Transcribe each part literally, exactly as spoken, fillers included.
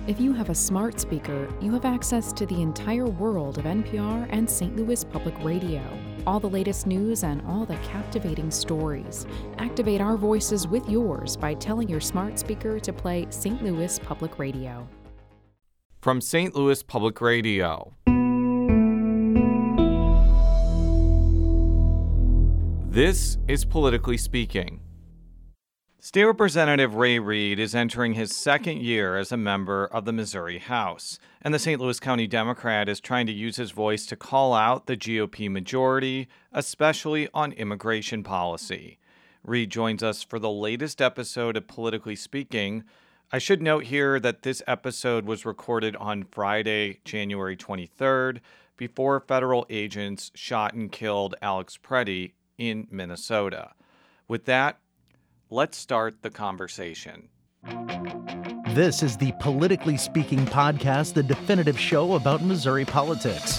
If you have a smart speaker, you have access to the entire world of N P R and Saint Louis Public Radio. All the latest news and all the captivating stories. Activate our voices with yours by telling your smart speaker to play Saint Louis Public Radio. From Saint Louis Public Radio. This is Politically Speaking. State Representative Ray Reed is entering his second year as a member of the Missouri House, and the Saint Louis County Democrat is trying to use his voice to call out the G O P majority, especially on immigration policy. Reed joins us for the latest episode of Politically Speaking. I should note here that this episode was recorded on Friday, January twenty-third, before federal agents shot and killed Alex Preddy in Minnesota. With that, let's start the conversation. This is the Politically Speaking podcast, the definitive show about Missouri politics.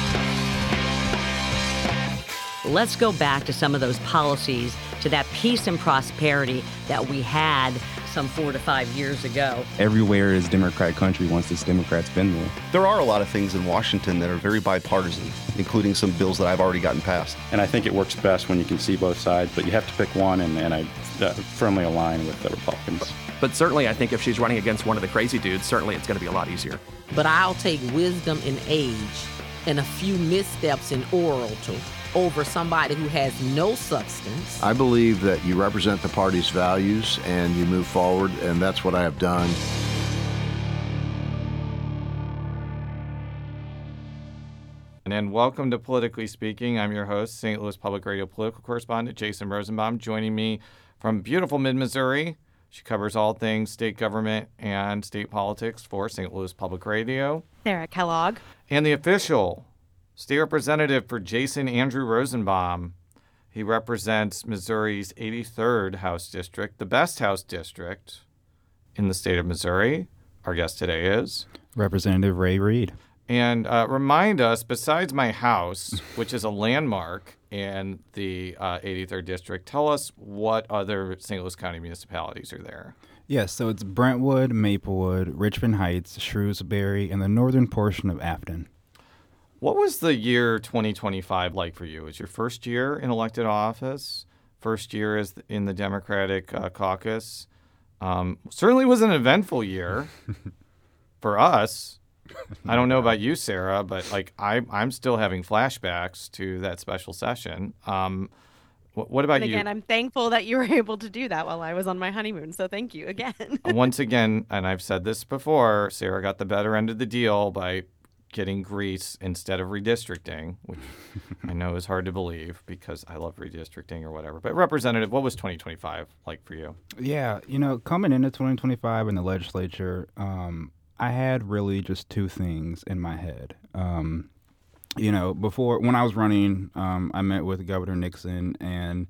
Let's go back to some of those policies, to that peace and prosperity that we had some four to five years ago. Everywhere is Democrat country once this Democrat's been there. There are a lot of things in Washington that are very bipartisan, including some bills that I've already gotten passed. And I think it works best when you can see both sides, but you have to pick one, and, and I uh, firmly align with the Republicans. But certainly, I think if she's running against one of the crazy dudes, certainly it's going to be a lot easier. But I'll take wisdom in age and a few missteps in oral over somebody who has no substance. I believe that you represent the party's values and you move forward, and that's what I have done. And welcome to Politically Speaking. I'm your host, Saint Louis Public Radio political correspondent Jason Rosenbaum. Joining me from beautiful mid-Missouri, she covers all things state government and state politics for Saint Louis Public Radio. Sarah Kellogg. And the official state representative for Jason Andrew Rosenbaum. He represents Missouri's eighty-third House District, the best House District in the state of Missouri. Our guest today is Representative Ray Reed. And uh, remind us, besides my house, which is a landmark in the uh, eighty-third District, tell us what other Saint Louis County municipalities are there. Yes, so it's Brentwood, Maplewood, Richmond Heights, Shrewsbury, and the northern portion of Afton. What was the year twenty twenty-five like for you? It was your first year in elected office, first year as in the Democratic uh, caucus. Um, certainly was an eventful year for us. I don't know about you, Sarah, but like I, I'm still having flashbacks to that special session. Um, what, what about and again, you? I'm thankful that you were able to do that while I was on my honeymoon. So thank you again. Once again, and I've said this before, Sarah got the better end of the deal by getting Greece instead of redistricting, which I know is hard to believe because I love redistricting or whatever. But Representative, what was twenty twenty-five like for you? Yeah, you know, coming into twenty twenty-five in the legislature, um, I had really just two things in my head. Um, you know, before, when I was running, um, I met with Governor Nixon, and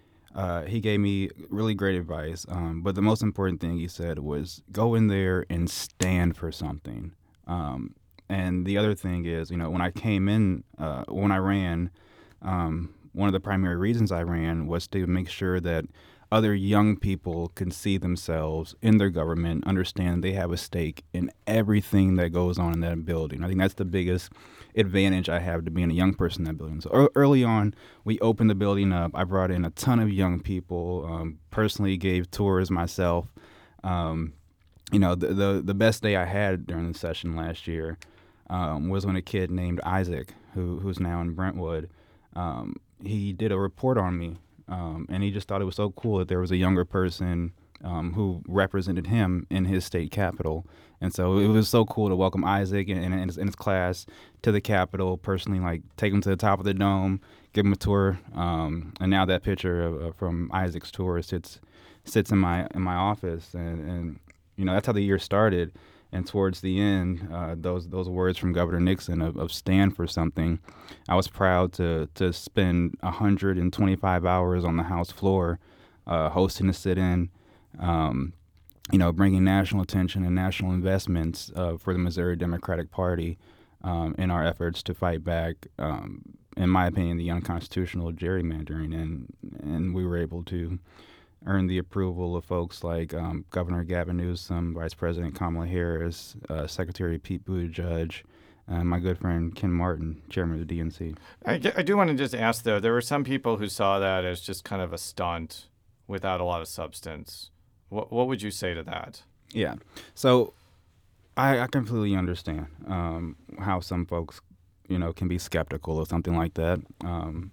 uh, he gave me really great advice. Um, but the most important thing he said was go in there and stand for something. Um, and the other thing is, you know, when I came in, uh, when I ran, um, one of the primary reasons I ran was to make sure that other young people can see themselves in their government, understand they have a stake in everything that goes on in that building. I think that's the biggest advantage I have to being a young person in that building. So er- early on, we opened the building up. I brought in a ton of young people, um, personally gave tours myself. Um, you know, the, the the best day I had during the session last year um, was when a kid named Isaac, who who's now in Brentwood, um, he did a report on me. Um, and he just thought it was so cool that there was a younger person um, who represented him in his state capitol. And so it was so cool to welcome Isaac and, and, and, his, and his class to the Capitol, personally, like take him to the top of the dome, give him a tour. Um, and now that picture of, uh, from Isaac's tour sits sits in my in my office. And, and, you know, that's how the year started. And towards the end, uh, those those words from Governor Nixon of, of stand for something, I was proud to to spend one hundred twenty-five hours on the House floor uh, hosting a sit-in, um, you know, bringing national attention and national investments uh, for the Missouri Democratic Party um, in our efforts to fight back, um, in my opinion, the unconstitutional gerrymandering. And, and we were able to earned the approval of folks like um, Governor Gavin Newsom, Vice President Kamala Harris, uh, Secretary Pete Buttigieg, and my good friend Ken Martin, Chairman of the D N C. I, I do want to just ask, though, there were some people who saw that as just kind of a stunt without a lot of substance. What, what would you say to that? Yeah. So I, I completely understand um, how some folks, you know, can be skeptical of something like that. Um,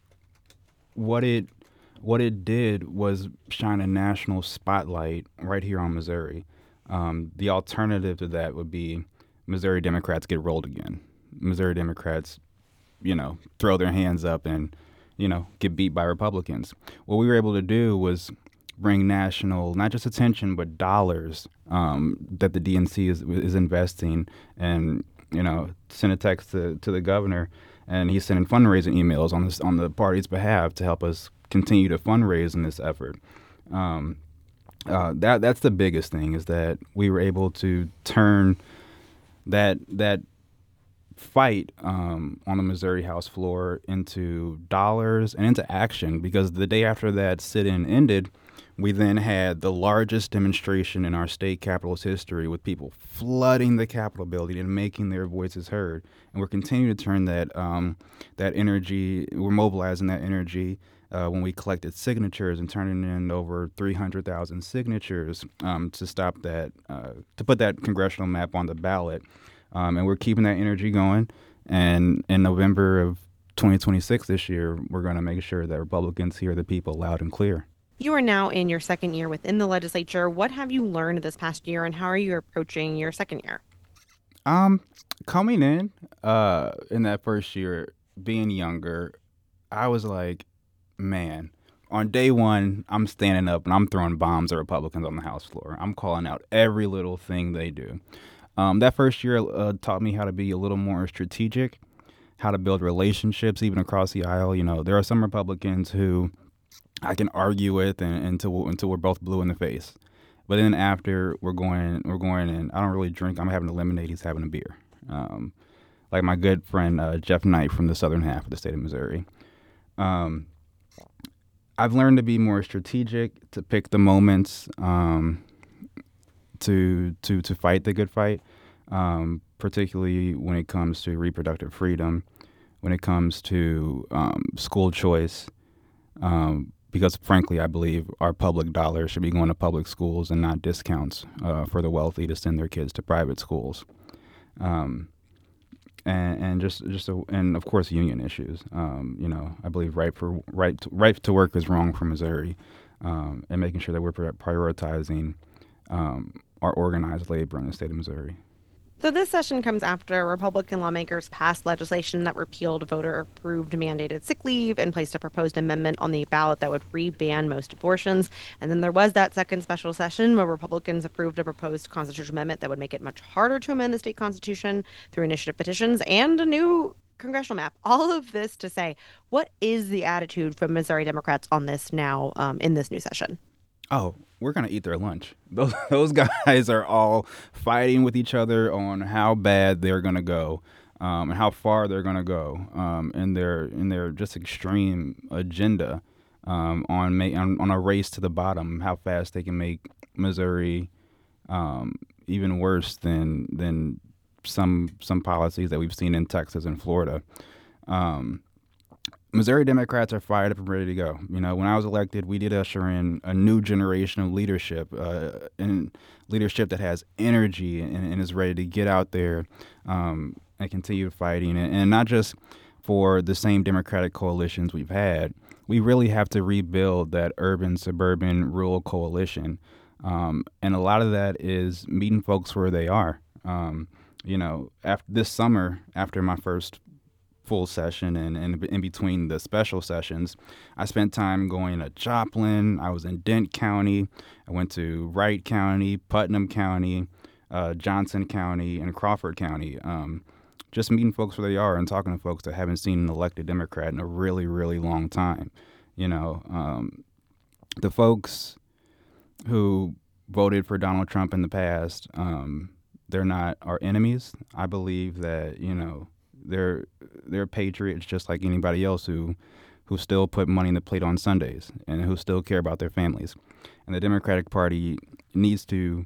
what it what it did was shine a national spotlight right here on Missouri. Um, the alternative to that would be Missouri Democrats get rolled again. Missouri Democrats, you know, throw their hands up and, you know, get beat by Republicans. What we were able to do was bring national, not just attention, but dollars um, that the D N C is is investing, and, you know, send a text to, to the governor, and he's sending fundraising emails on this on the party's behalf to help us continue to fundraise in this effort. Um, uh, that that's the biggest thing, is that we were able to turn that that fight um, on the Missouri House floor into dollars and into action, because the day after that sit-in ended, we then had the largest demonstration in our state capital's history, with people flooding the Capitol building and making their voices heard. And we're continuing to turn that um, that energy, we're mobilizing that energy uh, when we collected signatures and turning in over three hundred thousand signatures um, to stop that, uh, to put that congressional map on the ballot. Um, and we're keeping that energy going. And in November of twenty twenty-six this year, we're going to make sure that Republicans hear the people loud and clear. You are now in your second year within the legislature. What have you learned this past year, and how are you approaching your second year? Um, coming in, uh, in that first year, being younger, I was like, man, on day one, I'm standing up and I'm throwing bombs at Republicans on the House floor. I'm calling out every little thing they do. Um, that first year uh, taught me how to be a little more strategic, how to build relationships even across the aisle. You know, there are some Republicans who I can argue with and, until until we're both blue in the face. But then after we're going we're going and I don't really drink. I'm having a lemonade. He's having a beer. Um, like my good friend uh, Jeff Knight from the southern half of the state of Missouri. Um, I've learned to be more strategic, to pick the moments, um, to to to fight the good fight, um, particularly when it comes to reproductive freedom, when it comes to um, school choice. Um, Because, frankly, I believe our public dollars should be going to public schools and not discounts uh, for the wealthy to send their kids to private schools. Um, and, and just, just a, and of course, union issues. Um, you know, I believe right for right to, right to work is wrong for Missouri, um, and making sure that we're prioritizing um, our organized labor in the state of Missouri. So this session comes after Republican lawmakers passed legislation that repealed voter-approved mandated sick leave and placed a proposed amendment on the ballot that would re-ban most abortions. And then there was that second special session where Republicans approved a proposed constitutional amendment that would make it much harder to amend the state constitution through initiative petitions and a new congressional map. All of this to say, what is the attitude from Missouri Democrats on this now um, in this new session? Oh, we're going to eat their lunch. Those those guys are all fighting with each other on how bad they're going to go, um, and how far they're going to go um, in their in their just extreme agenda um, on, ma- on on a race to the bottom, how fast they can make Missouri um, even worse than than some some policies that we've seen in Texas and Florida. Um, Missouri Democrats are fired up and ready to go. You know, when I was elected, we did usher in a new generation of leadership, uh, and leadership that has energy and, and is ready to get out there um, and continue fighting. And, and not just for the same Democratic coalitions we've had. We really have to rebuild that urban-suburban rural coalition. Um, and a lot of that is meeting folks where they are. Um, you know, after this summer, after my first full session and, and in between the special sessions, I spent time going to Joplin. I was in Dent County. I went to Wright County, Putnam County, uh, Johnson County, and Crawford County. Um, just meeting folks where they are and talking to folks that haven't seen an elected Democrat in a really, really long time. You know, um, the folks who voted for Donald Trump in the past, um, they're not our enemies. I believe that, you know, They're they're patriots just like anybody else who who still put money in the plate on Sundays and who still care about their families. And the Democratic Party needs to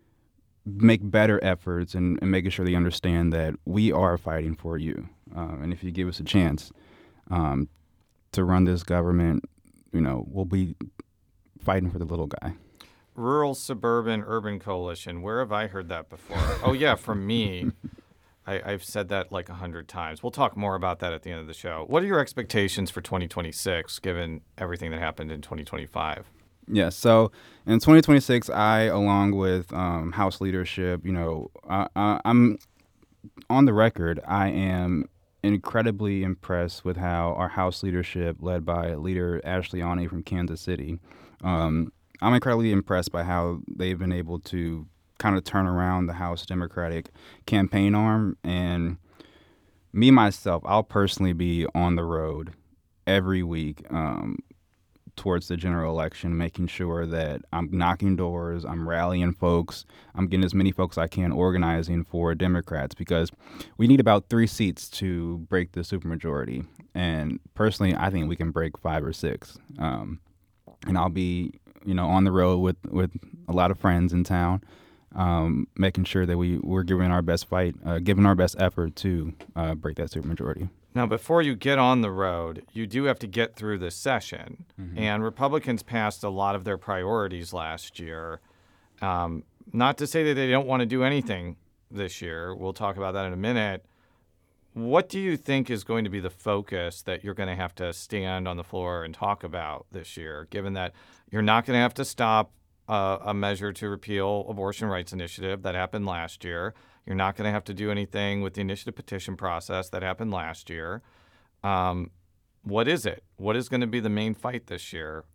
make better efforts and, and making sure they understand that we are fighting for you. Uh, and if you give us a chance um, to run this government, you know, we'll be fighting for the little guy. Rural, suburban, urban coalition. Where have I heard that before? Oh, yeah, from me. I, I've said that like a hundred times. We'll talk more about that at the end of the show. What are your expectations for twenty twenty-six, given everything that happened in twenty twenty-five? Yeah, so in twenty twenty-six, I, along with um, House leadership, you know, I, I, I'm on the record, I am incredibly impressed with how our House leadership, led by Leader Ashley Aune from Kansas City, um, I'm incredibly impressed by how they've been able to kind of turn around the House Democratic campaign arm. And me, myself, I'll personally be on the road every week um, towards the general election, making sure that I'm knocking doors, I'm rallying folks, I'm getting as many folks I can organizing for Democrats, because we need about three seats to break the supermajority. And personally, I think we can break five or six. Um, and I'll be, you know, on the road with, with a lot of friends in town, um, making sure that we, we're giving our best fight, uh, giving our best effort to uh, break that supermajority. Now, before you get on the road, you do have to get through this session. Mm-hmm. And Republicans passed a lot of their priorities last year. Um, not to say that they don't want to do anything this year. We'll talk about that in a minute. What do you think is going to be the focus that you're going to have to stand on the floor and talk about this year, given that you're not going to have to stop uh, a measure to repeal abortion rights initiative that happened last year? You're not going to have to do anything with the initiative petition process that happened last year. Um, what is it? What is going to be the main fight this year?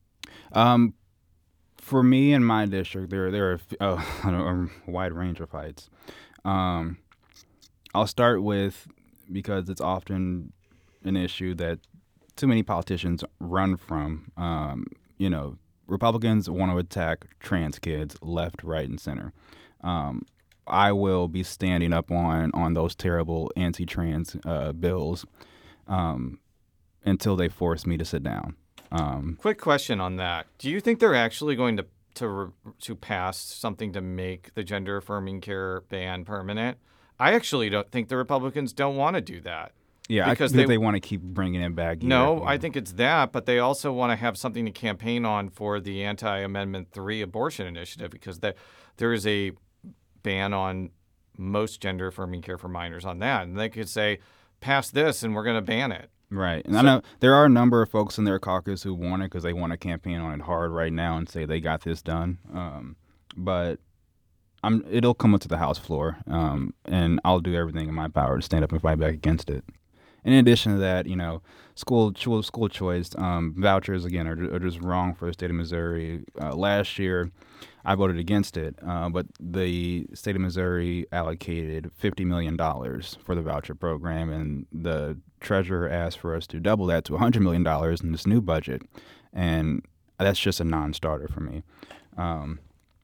Um, for me in my district, there there are uh, a wide range of fights. Um, I'll start with, because it's often an issue that too many politicians run from. Um, you know, Republicans want to attack trans kids left, right, and center. Um, I will be standing up on, on those terrible anti-trans uh, bills um, until they force me to sit down. Um, Quick question on that. Do you think they're actually going to to to pass something to make the gender affirming care ban permanent? I actually don't think the Republicans don't want to do that. Yeah, because I think they, they want to keep bringing it back. Year no, year. I think it's that, but they also want to have something to campaign on for the anti-Amendment three abortion initiative, because there there is a ban on most gender affirming care for minors on that, and they could say, pass this and we're going to ban it. Right. And so, I know there are a number of folks in their caucus who want it because they want to campaign on it hard right now and say they got this done. Um, but I'm, it'll come up to the House floor, um, and I'll do everything in my power to stand up and fight back against it. In addition to that, you know, school school, school choice um, vouchers, again, are, are just wrong for the state of Missouri. Uh, last year, I voted against it, uh, but the state of Missouri allocated fifty million dollars for the voucher program, and the treasurer asked for us to double that to one hundred million dollars in this new budget, and that's just a non-starter for me. Um,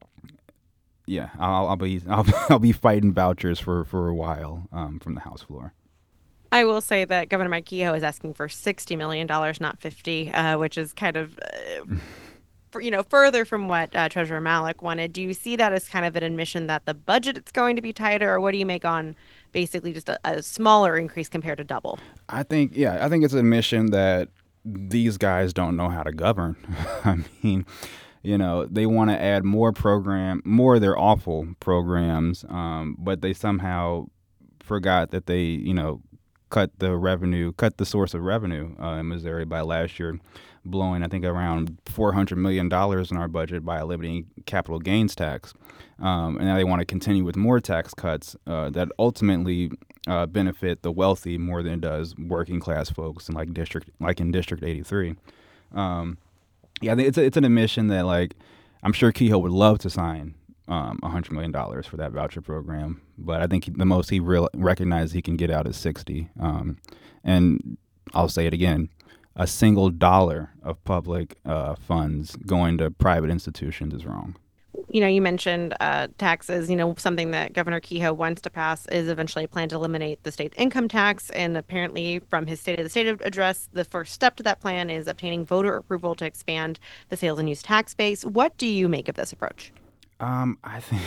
yeah, I'll, I'll be I'll, I'll be fighting vouchers for, for a while um, from the House floor. I will say that Governor Mike Kehoe is asking for sixty million dollars, not fifty, uh, which is kind of, uh, for, you know, further from what uh, Treasurer Malek wanted. Do you see that as kind of an admission that the budget is going to be tighter, or what do you make on basically just a, a smaller increase compared to double? I think, yeah, I think it's an admission that these guys don't know how to govern. I mean, you know, they want to add more program, more of their awful programs, um, but they somehow forgot that they, you know, cut the revenue, cut the source of revenue uh, in Missouri by last year, blowing, I think, around four hundred million dollars in our budget by eliminating capital gains tax. Um, and now they want to continue with more tax cuts uh, that ultimately uh, benefit the wealthy more than it does working class folks in like district, like in District eighty-three. Um, yeah, it's a, it's an admission that, like, I'm sure Kehoe would love to sign Um, one hundred million dollars for that voucher program, but I think the most he real recognizes he can get out is sixty. Um, and I'll say it again, a single dollar of public uh, funds going to private institutions is wrong. You know, you mentioned uh, taxes. You know, something that Governor Kehoe wants to pass is eventually a plan to eliminate the state income tax. And apparently, from his State of the State address, the first step to that plan is obtaining voter approval to expand the sales and use tax base. What do you make of this approach? Um, I think,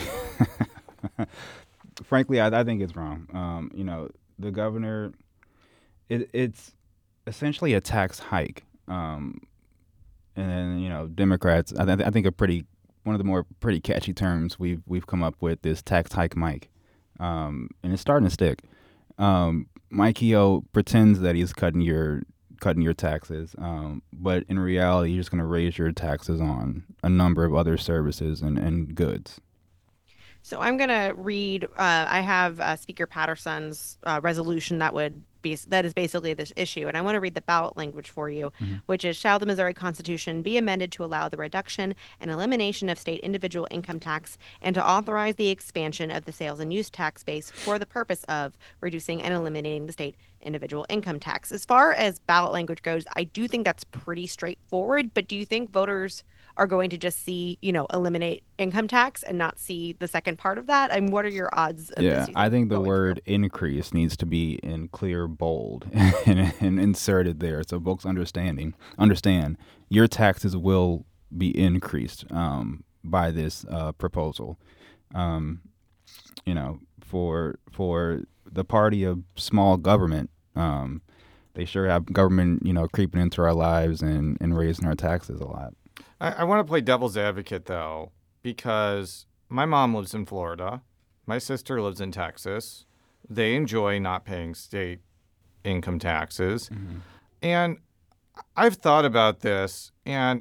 frankly, I, I think it's wrong. Um, you know, the governor, it, it's essentially a tax hike. Um, and then, you know, Democrats, I, th- I think a pretty one of the more pretty catchy terms we've we've come up with is tax hike Mike, um, and it's starting to stick. Um, Mike Kehoe pretends that he's cutting your cutting your taxes, um, but in reality, you're just going to raise your taxes on a number of other services and, and goods. So I'm going to read. Uh, I have uh, Speaker Patterson's uh, resolution that would be that is basically this issue, and I want to read the ballot language for you, mm-hmm. which is: shall the Missouri Constitution be amended to allow the reduction and elimination of state individual income tax, and to authorize the expansion of the sales and use tax base for the purpose of reducing and eliminating the state individual income tax. As far as ballot language goes, I do think that's pretty straightforward. But do you think voters are going to just see, you know, eliminate income tax and not see the second part of that? I mean, what are your odds of yeah, this? Yeah, I think the word through? increase needs to be in clear bold and, and inserted there so folks understanding understand your taxes will be increased um, by this uh, proposal. Um, you know, for for the party of small government, um, they sure have government, you know, creeping into our lives and, and raising our taxes a lot. I, I want to play devil's advocate, though, because my mom lives in Florida. My sister lives in Texas. They enjoy not paying state income taxes. Mm-hmm. And I've thought about this, and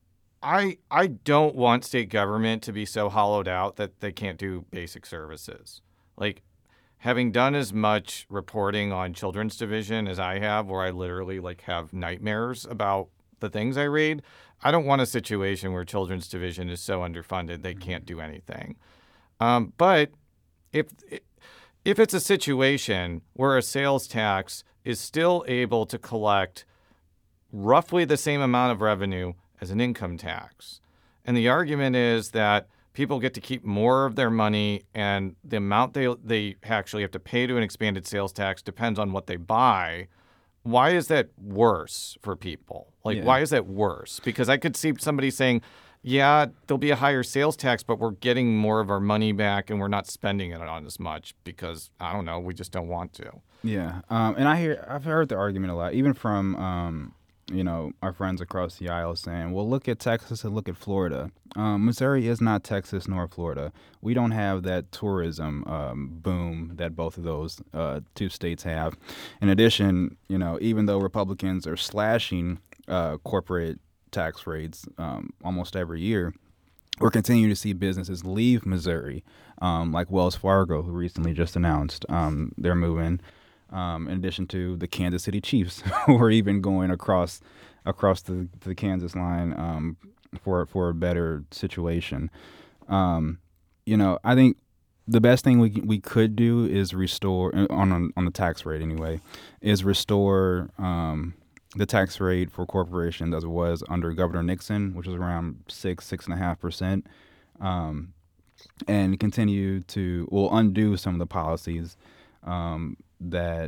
I I don't want state government to be so hollowed out that they can't do basic services. Like, having done as much reporting on Children's Division as I have, where I literally, like, have nightmares about the things I read, I don't want a situation where Children's Division is so underfunded they can't do anything. Um, but if if it's a situation where a sales tax is still able to collect roughly the same amount of revenue as an income tax, and the argument is that people get to keep more of their money and the amount they they actually have to pay to an expanded sales tax depends on what they buy, why is that worse for people? Like, yeah. Why is that worse? Because I could see somebody saying, yeah, there'll be a higher sales tax, but we're getting more of our money back and we're not spending it on as much because, I don't know, we just don't want to. Yeah. Um, and I hear, I've heard the argument a lot, even from, um, you know, our friends across the aisle saying, well, look at Texas and look at Florida. Um, Missouri is not Texas nor Florida. We don't have that tourism um, boom that both of those uh, two states have. In addition, you know, even though Republicans are slashing uh, corporate tax rates um, almost every year, we're continuing to see businesses leave Missouri, um, like Wells Fargo, who recently just announced um, they're moving. Um, in addition to the Kansas City Chiefs, who are even going across across the, the Kansas line um, for for a better situation. Um, you know, I think the best thing we we could do is restore on on, on the tax rate anyway, is restore um, the tax rate for corporations as it was under Governor Nixon, which was around six six and a half percent, um, and continue to well undo some of the policies. Um, that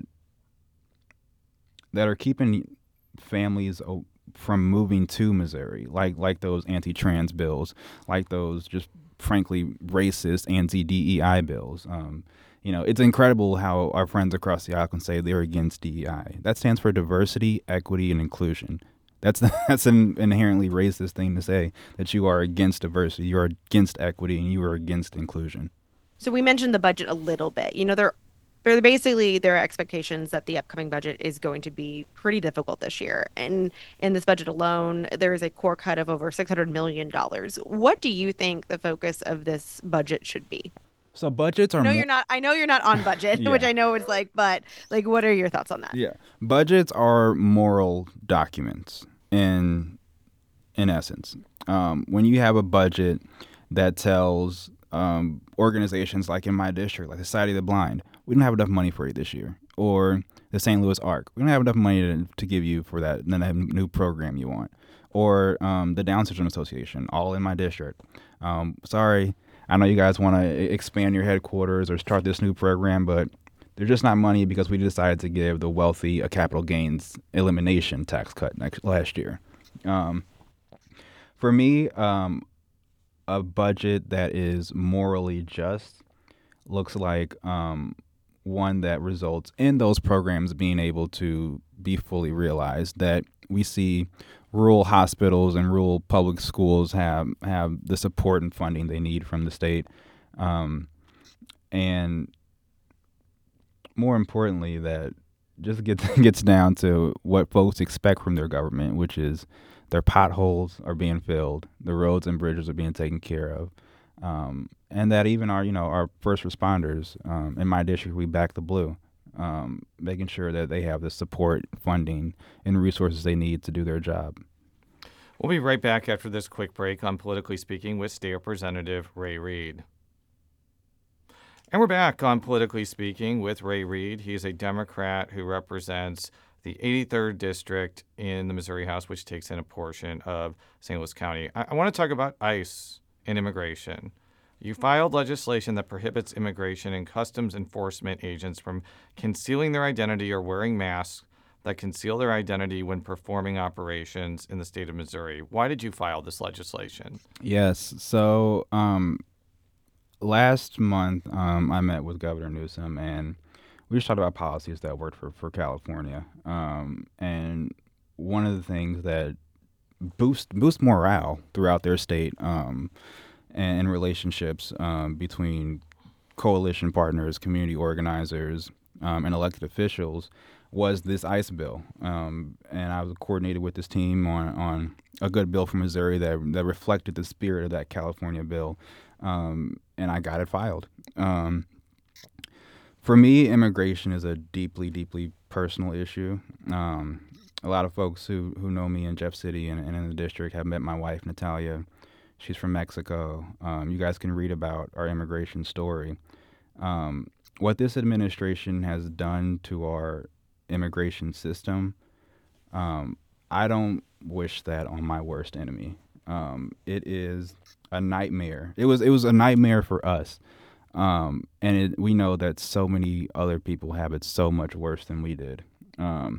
that are keeping families from moving to Missouri, like like those anti-trans bills, like those just frankly racist anti-D E I bills. Um, you know, it's incredible how our friends across the aisle can say they're against D E I. That stands for diversity, equity, and inclusion. That's that's an inherently racist thing to say, that you are against diversity, you are against equity, and you are against inclusion. So we mentioned the budget a little bit. You know, there They're basically, there are expectations that the upcoming budget is going to be pretty difficult this year. And in this budget alone, there is a core cut of over six hundred million dollars. What do you think the focus of this budget should be? So budgets are. I know mo- you're not. I know you're not on budget, yeah. which I know is like. But like, what are your thoughts on that? Yeah, budgets are moral documents in in essence. Um, when you have a budget that tells um, organizations like in my district, like the Society of the Blind, we don't have enough money for you this year, or the Saint Louis Arc, we don't have enough money to, to give you for that, that new program you want, or um, the Down Syndrome Association, all in my district. Um, sorry, I know you guys want to expand your headquarters or start this new program, but there's just not money because we decided to give the wealthy a capital gains elimination tax cut next last year. Um, for me, um, a budget that is morally just looks like um, one that results in those programs being able to be fully realized, that we see rural hospitals and rural public schools have, have the support and funding they need from the state. Um, and more importantly, that just gets gets down to what folks expect from their government, which is their potholes are being filled, the roads and bridges are being taken care of, um, and that even our you know our first responders um, in my district, we back the blue, um, making sure that they have the support, funding, and resources they need to do their job. We'll be right back after this quick break on Politically Speaking with State Representative Ray Reid. And we're back on Politically Speaking with Ray Reid. He is a Democrat who represents the eighty-third District in the Missouri House, which takes in a portion of Saint Louis County. I, I want to talk about ICE and immigration. You filed legislation that prohibits immigration and customs enforcement agents from concealing their identity or wearing masks that conceal their identity when performing operations in the state of Missouri. Why did you file this legislation? Yes, so um, last month um, I met with Governor Newsom, and we just talked about policies that worked for, for California. Um, and one of the things that boost boost morale throughout their state um, and, and relationships um, between coalition partners, community organizers, um, and elected officials was this ICE bill. Um, and I was coordinated with this team on, on a good bill for Missouri that, that reflected the spirit of that California bill. Um, and I got it filed. Um, for me, immigration is a deeply, deeply personal issue. Um, a lot of folks who, who know me in Jeff City and, and in the district have met my wife, Natalia. She's from Mexico. Um, you guys can read about our immigration story. Um, what this administration has done to our immigration system, um, I don't wish that on my worst enemy. Um, it is a nightmare. It was it was a nightmare for us, um, and it, we know that so many other people have it so much worse than we did. Um,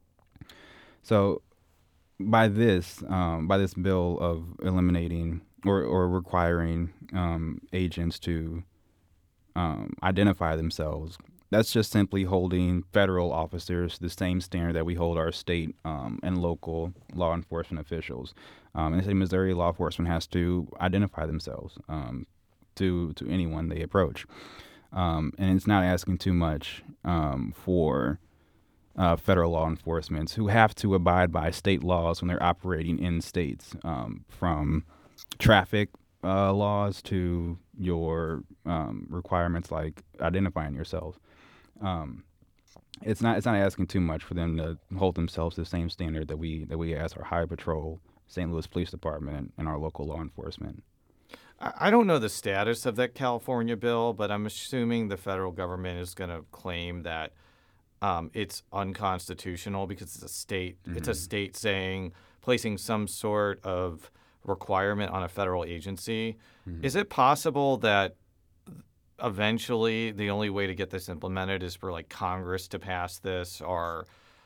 so, by this um, by this bill of eliminating or or requiring um, agents to um, identify themselves, that's just simply holding federal officers to the same standard that we hold our state um, and local law enforcement officials. Um, and the state of Missouri law enforcement has to identify themselves um, to to anyone they approach. Um, and it's not asking too much um, for uh, federal law enforcement who have to abide by state laws when they're operating in states, um, from traffic uh, laws to your um, requirements like identifying yourself. Um, it's not it's not asking too much for them to hold themselves to the same standard that we that we ask our Highway Patrol, Saint Louis Police Department, and our local law enforcement. I don't know the status of that California bill, but I'm assuming the federal government is going to claim that um, it's unconstitutional because it's a state. Mm-hmm. It's a state saying placing some sort of requirement on a federal agency. Mm-hmm. Is it possible that eventually the only way to get this implemented is for like Congress to pass this? Or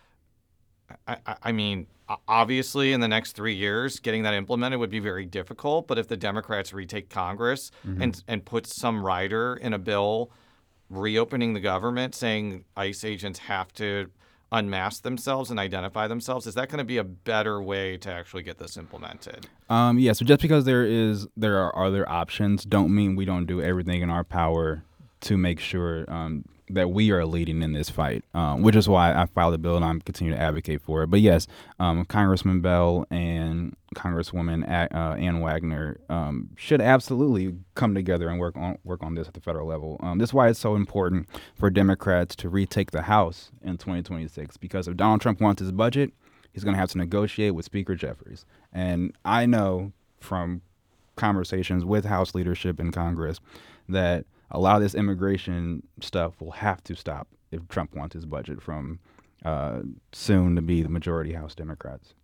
I, I mean, obviously in the next three years getting that implemented would be very difficult, but if the Democrats retake Congress mm-hmm. and and put some rider in a bill reopening the government saying ICE agents have to unmask themselves and identify themselves, is that going to be a better way to actually get this implemented? Um, yeah, so just because there is there are other options don't mean we don't do everything in our power to make sure um, that we are leading in this fight, um, which is why I filed the bill and I'm continuing to advocate for it. But yes, um, Congressman Bell and Congresswoman uh, Ann Wagner um, should absolutely come together and work on work on this at the federal level. Um, this is why it's so important for Democrats to retake the House in twenty twenty-six, because if Donald Trump wants his budget, he's going to have to negotiate with Speaker Jeffries. And I know from conversations with House leadership in Congress that a lot of this immigration stuff will have to stop if Trump wants his budget from uh, soon to be the majority House Democrats.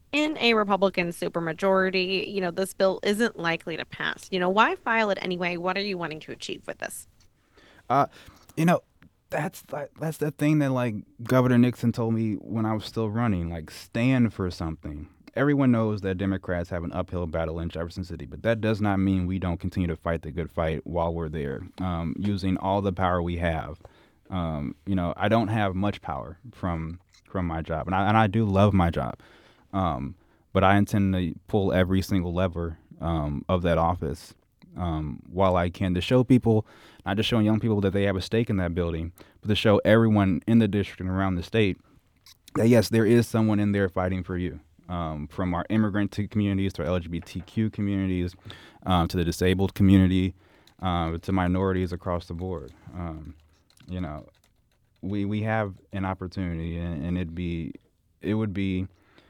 In a Republican supermajority, you know, this bill isn't likely to pass. You know, why file it anyway? What are you wanting to achieve with this? Uh, you know, that's like, that's the thing that like Governor Nixon told me when I was still running. Like, stand for something. Everyone knows that Democrats have an uphill battle in Jefferson City, but that does not mean we don't continue to fight the good fight while we're there, um, using all the power we have. Um, you know, I don't have much power from from my job, and I and I do love my job. Um, but I intend to pull every single lever um, of that office um, while I can to show people, not just showing young people that they have a stake in that building, but to show everyone in the district and around the state that, yes, there is someone in there fighting for you, um, from our immigrant to communities to our L G B T Q communities, um, to the disabled community, uh, to minorities across the board. Um, you know, we we have an opportunity, and, and it'd be, it would be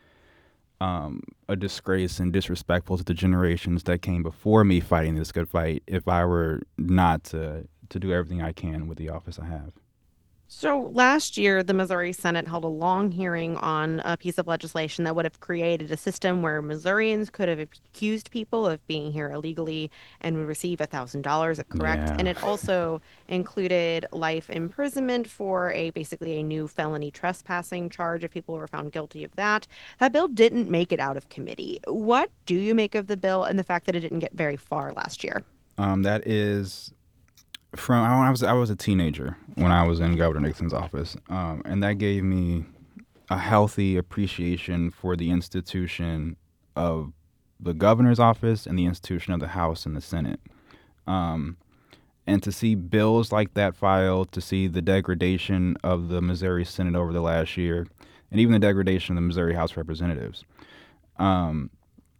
Um, a disgrace and disrespectful to the generations that came before me fighting this good fight if I were not to to do everything I can with the office I have. So last year, the Missouri Senate held a long hearing on a piece of legislation that would have created a system where Missourians could have accused people of being here illegally and would receive one thousand dollars, correct? Yeah. And it also included life imprisonment for a basically a new felony trespassing charge if people were found guilty of that. That bill didn't make it out of committee. What do you make of the bill and the fact that it didn't get very far last year? Um, that is from I was I was a teenager when I was in Governor Nixon's office, um, and that gave me a healthy appreciation for the institution of the governor's office and the institution of the House and the Senate. Um, and to see bills like that filed, to see the degradation of the Missouri Senate over the last year, and even the degradation of the Missouri House of Representatives, um,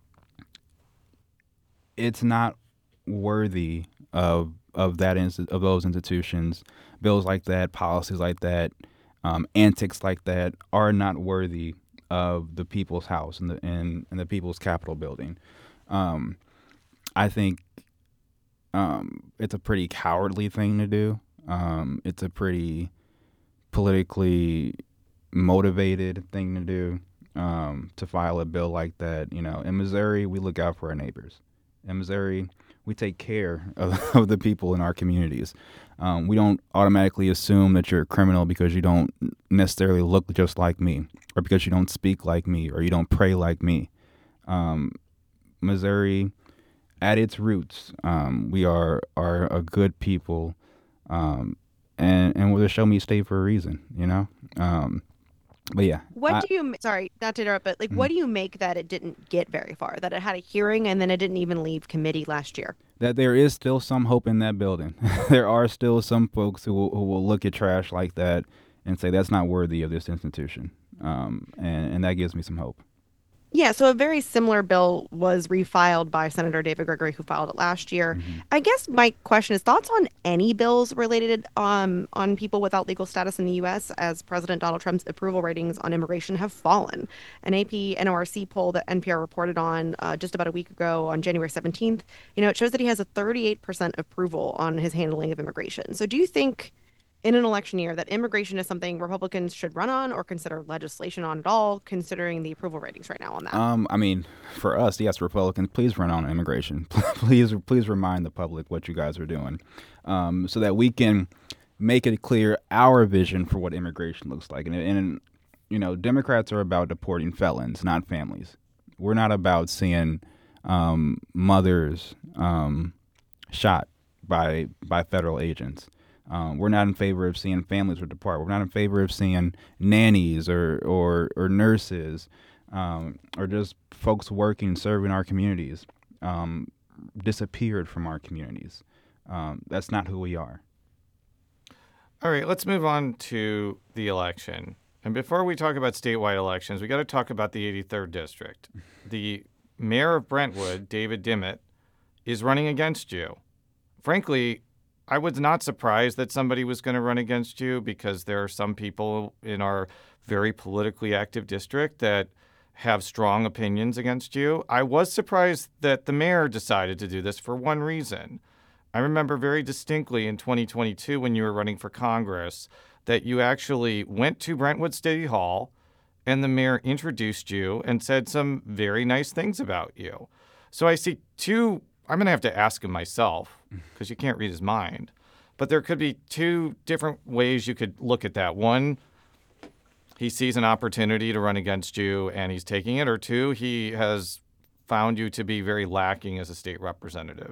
it's not worthy of of that inst- of those institutions. Bills like that, policies like that, um, antics like that are not worthy of the people's house and the and, and the people's Capitol building. Um, I think um, it's a pretty cowardly thing to do. Um, it's a pretty politically motivated thing to do, um, to file a bill like that. You know, in Missouri, we look out for our neighbors. In Missouri, we take care of, of the people in our communities. Um, we don't automatically assume that you're a criminal because you don't necessarily look just like me, or because you don't speak like me, or you don't pray like me. Um, Missouri, at its roots, um, we are are a good people, um, and and we're the Show Me State for a reason, you know. Um, But yeah. What I- do you, sorry, not to interrupt, but like, Mhm. what do you make that it didn't get very far, that it had a hearing and then it didn't even leave committee last year? that there is still some hope in that building. There are still some folks who will, who will look at trash like that and say that's not worthy of this institution. Um, and, and that gives me some hope. Yeah, so a very similar bill was refiled by Senator David Gregory, who filed it last year. Mm-hmm. I guess my question is thoughts on any bills related um, on people without legal status in the U S, as President Donald Trump's approval ratings on immigration have fallen. An A P N O R C poll that N P R reported on uh, just about a week ago on January seventeenth, you know, it shows that he has a thirty-eight percent approval on his handling of immigration. So do you think in an election year that immigration is something Republicans should run on or consider legislation on at all, considering the approval ratings right now on that? Um, I mean, for us, yes, Republicans, please run on immigration. please, please remind the public what you guys are doing, um, so that we can make it clear our vision for what immigration looks like. And, and you know, Democrats are about deporting felons, not families. We're not about seeing um, mothers um, shot by by federal agents. Um, we're not in favor of seeing families depart. We're not in favor of seeing nannies or or, or nurses, um, or just folks working, serving our communities, um, disappeared from our communities. Um, that's not who we are. All right, let's move on to the election. And before we talk about statewide elections, we got to talk about the eighty-third district. The mayor of Brentwood, David Dimmitt, is running against you. Frankly, I was not surprised that somebody was going to run against you, because there are some people in our very politically active district that have strong opinions against you. I was surprised that the mayor decided to do this for one reason. I remember very distinctly in twenty twenty-two when you were running for Congress that you actually went to Brentwood City Hall and the mayor introduced you and said some very nice things about you. So I see two, I'm going to have to ask him myself because you can't read his mind, but there could be two different ways you could look at that. One, he sees an opportunity to run against you and he's taking it, or two, he has found you to be very lacking as a state representative.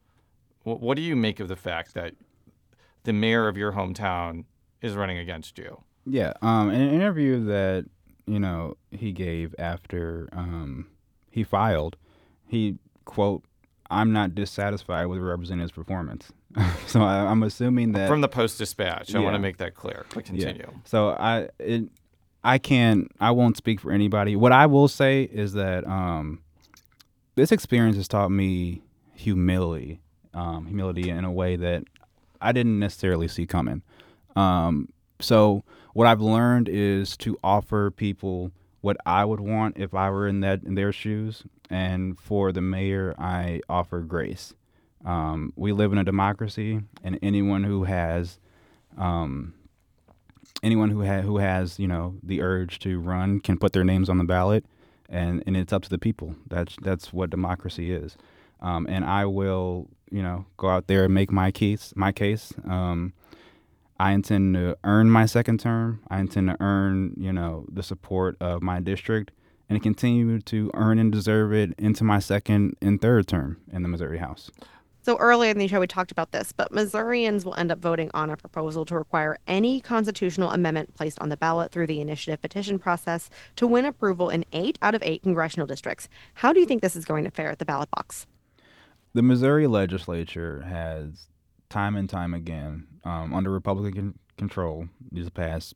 W- what do you make of the fact that the mayor of your hometown is running against you? Yeah, um, in an interview that, you know, he gave after um, he filed, he, quote, "I'm not dissatisfied with the representative's performance." So I, I'm assuming that... From the Post-Dispatch. I yeah. want to make that clear. But continue. Yeah. So I it, I can't, I won't speak for anybody. What I will say is that um, this experience has taught me humility, um, humility in a way that I didn't necessarily see coming. Um, so what I've learned is to offer people what I would want if I were in that in their shoes. And for the mayor, I offer grace. Um, we live in a democracy, and anyone who has, um, anyone who ha- who has, you know, the urge to run can put their names on the ballot, and, and it's up to the people. That's that's what democracy is. Um, and I will, you know, go out there and make my case. My case. Um, I intend to earn my second term. I intend to earn, you know, the support of my district, and continue to earn and deserve it into my second and third term in the Missouri House. So earlier in the show, we talked about this, but Missourians will end up voting on a proposal to require any constitutional amendment placed on the ballot through the initiative petition process to win approval in eight out of eight congressional districts. How do you think this is going to fare at the ballot box? The Missouri legislature has time and time again, um, under Republican control these past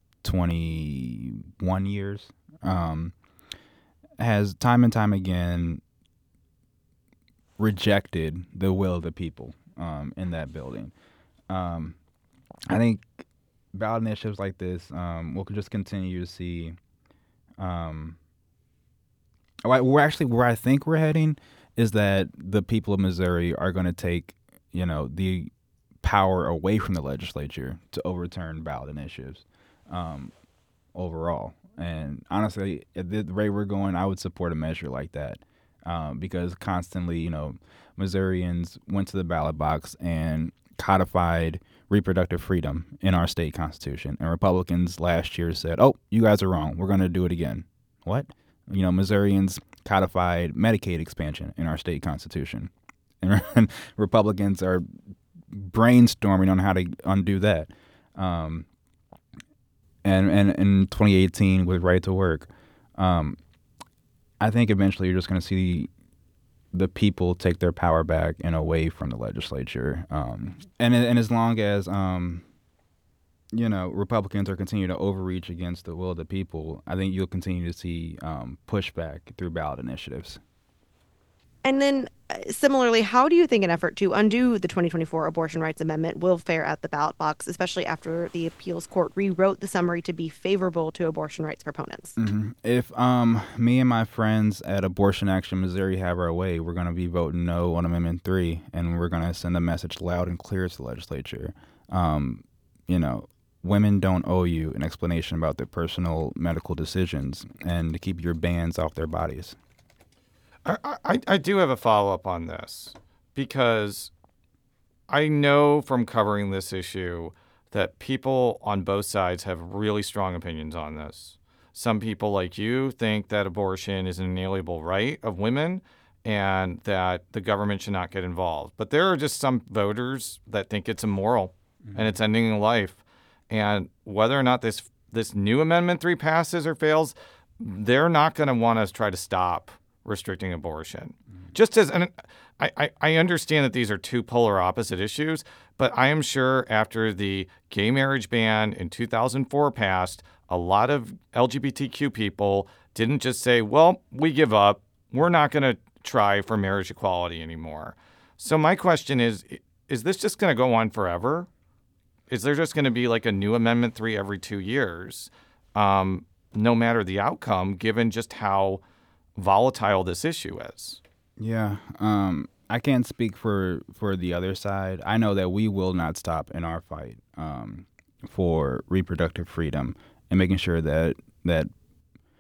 twenty-one years, um, has time and time again rejected the will of the people um, in that building. Um, I think ballot initiatives like this um, will just continue to see. Um, we're actually where I think we're heading is that the people of Missouri are going to take, you know, the power away from the legislature to overturn ballot initiatives um, overall. And honestly, at the rate we're going, I would support a measure like that um, because constantly, you know, Missourians went to the ballot box and codified reproductive freedom in our state constitution. And Republicans last year said, oh, you guys are wrong. We're going to do it again. What? You know, Missourians codified Medicaid expansion in our state constitution. And Republicans are brainstorming on how to undo that. Um, and, and in twenty eighteen with Right to Work, um, I think eventually you're just going to see the people take their power back and away from the legislature. Um, and and as long as, um, you know, Republicans are continuing to overreach against the will of the people, I think you'll continue to see um, pushback through ballot initiatives. And then uh, similarly, how do you think an effort to undo the twenty twenty-four abortion rights amendment will fare at the ballot box, especially after the appeals court rewrote the summary to be favorable to abortion rights proponents? Mm-hmm. If um, me and my friends at Abortion Action Missouri have our way, we're going to be voting no on Amendment three, and we're going to send a message loud and clear to the legislature. Um, you know, women don't owe you an explanation about their personal medical decisions, and to keep your bans off their bodies. I, I, I do have a follow-up on this because I know from covering this issue that people on both sides have really strong opinions on this. Some people like you think that abortion is an inalienable right of women and that the government should not get involved. But there are just some voters that think it's immoral mm-hmm. and it's ending a life. And whether or not this this new Amendment three passes or fails, they're not going to want us to try to stop restricting abortion. Mm-hmm. Just as, and I, I, I understand that these are two polar opposite issues, but I am sure after the gay marriage ban in two thousand four passed, a lot of L G B T Q people didn't just say, well, we give up. We're not going to try for marriage equality anymore. So my question is, is this just going to go on forever? Is there just going to be like a new Amendment three every two years, um, no matter the outcome, given just how volatile this issue is? Yeah, um, I can't speak for, for the other side. I know that we will not stop in our fight um, for reproductive freedom and making sure that that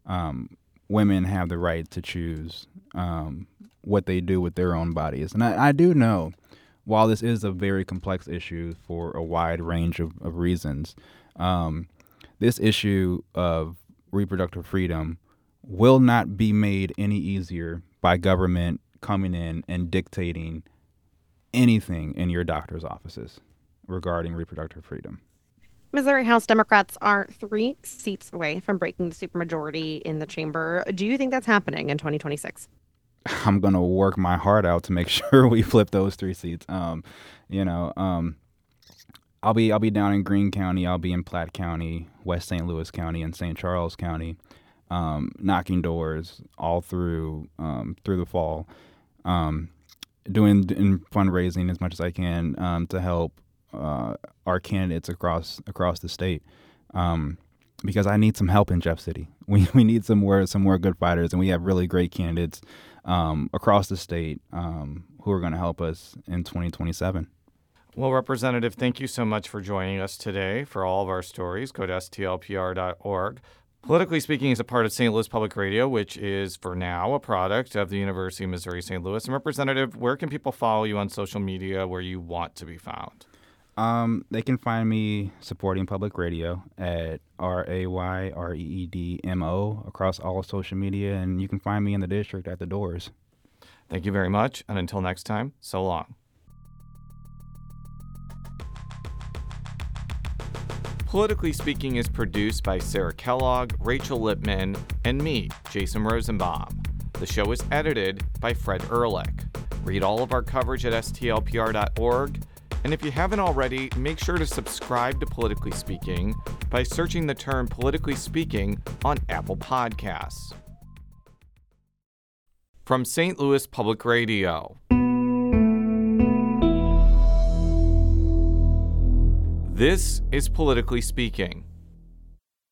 um, women have the right to choose um, what they do with their own bodies. And I, I do know, while this is a very complex issue for a wide range of, of reasons, um, this issue of reproductive freedom will not be made any easier by government coming in and dictating anything in your doctor's offices regarding reproductive freedom. Missouri House Democrats are three seats away from breaking the supermajority in the chamber. Do you think that's happening in twenty twenty-six? I'm going to work my heart out to make sure we flip those three seats. Um, you know, um, I'll be I'll be down in Greene County, I'll be in Platte County, West Saint Louis County, and Saint Charles County, um, knocking doors all through um, through the fall, um, doing, doing fundraising as much as I can um, to help uh, our candidates across across the state, um, because I need some help in Jeff City. We we need some more some more good fighters, and we have really great candidates um, across the state um, who are going to help us in twenty twenty-seven. Well, Representative, thank you so much for joining us today. For all of our stories, go to S T L P R dot org. Politically Speaking is a part of Saint Louis Public Radio, which is, for now, a product of the University of Missouri Saint Louis. And Representative, where can people follow you on social media where you want to be found? Um, they can find me supporting public radio at R A Y R E E D M O across all social media, and you can find me in the district at the doors. Thank you very much, and until next time, so long. Politically Speaking is produced by Sarah Kellogg, Rachel Lippman, and me, Jason Rosenbaum. The show is edited by Fred Ehrlich. Read all of our coverage at S T L P R dot org. And if you haven't already, make sure to subscribe to Politically Speaking by searching the term Politically Speaking on Apple Podcasts. From Saint Louis Public Radio. This is Politically Speaking.